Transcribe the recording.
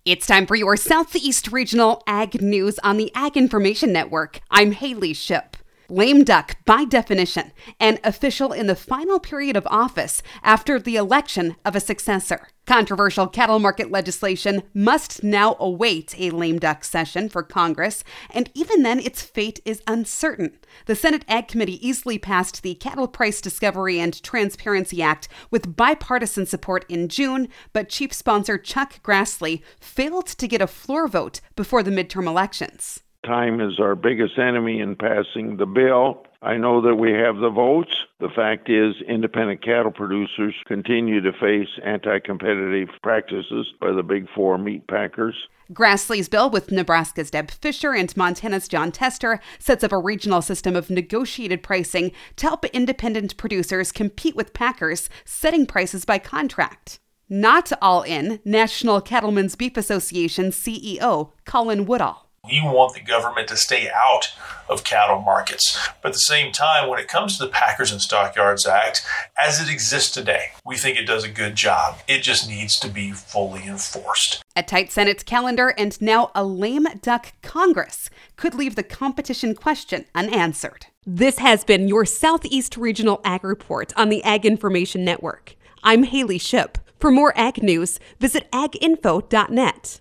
It's time for your Southeast Regional Ag News on the Ag Information Network. I'm Haley Ship. Lame duck, by definition, an official in the final period of office after the election of a successor. Controversial cattle market legislation must now await a lame duck session for Congress, and even then its fate is uncertain. The Senate Ag Committee easily passed the Cattle Price Discovery and Transparency Act with bipartisan support in June, but chief sponsor Chuck Grassley failed to get a floor vote before the midterm elections. Time is our biggest enemy in passing the bill. I know that we have the votes. The fact is, independent cattle producers continue to face anti-competitive practices by the big four meat packers. Grassley's bill, with Nebraska's Deb Fischer and Montana's John Tester, sets up a regional system of negotiated pricing to help independent producers compete with packers, setting prices by contract. Not all in, National Cattlemen's Beef Association CEO Colin Woodall. We want the government to stay out of cattle markets. But at the same time, when it comes to the Packers and Stockyards Act, as it exists today, we think it does a good job. It just needs to be fully enforced. A tight Senate calendar and now a lame duck Congress could leave the competition question unanswered. This has been your Southeast Regional Ag Report on the Ag Information Network. I'm Haley Ship. For more ag news, visit aginfo.net.